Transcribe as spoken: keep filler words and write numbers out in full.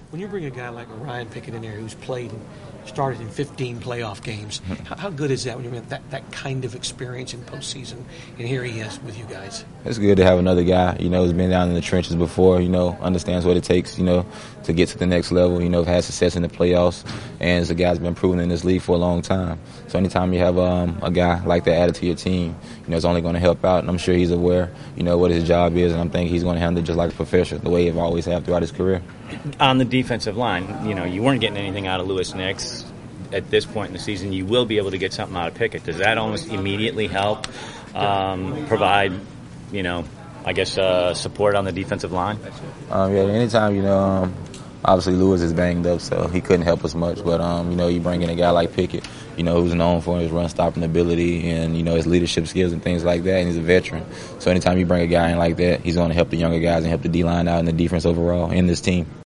When you bring a guy like Ryan Pickett in there who's played and started in fifteen playoff games, how, how good is that when you have that, that kind of experience in postseason? And here he is with you guys. It's good to have another guy, you know, who's been down in the trenches before, you know, understands what it takes, you know, to get to the next level, you know, had success in the playoffs, and the guy's been proven in this league for a long time. So anytime you have um, a guy like that added to your team, you know, it's only going to help out, and I'm sure he's aware, you know, what his job is, and I'm thinking he's going to handle it just like a professional, the way he's always have throughout his career. On the defensive line, you know, you weren't getting anything out of Louis Nix. At this point in the season, you will be able to get something out of Pickett. Does that almost immediately help um, provide, you know, I guess uh, support on the defensive line? Um, yeah, anytime, you know, um, obviously Louis is banged up, so he couldn't help us much. But, um, you know, you bring in a guy like Pickett, you know, who's known for his run-stopping ability and, you know, his leadership skills and things like that, and he's a veteran. So anytime you bring a guy in like that, he's going to help the younger guys and help the D-line out and the defense overall in this team.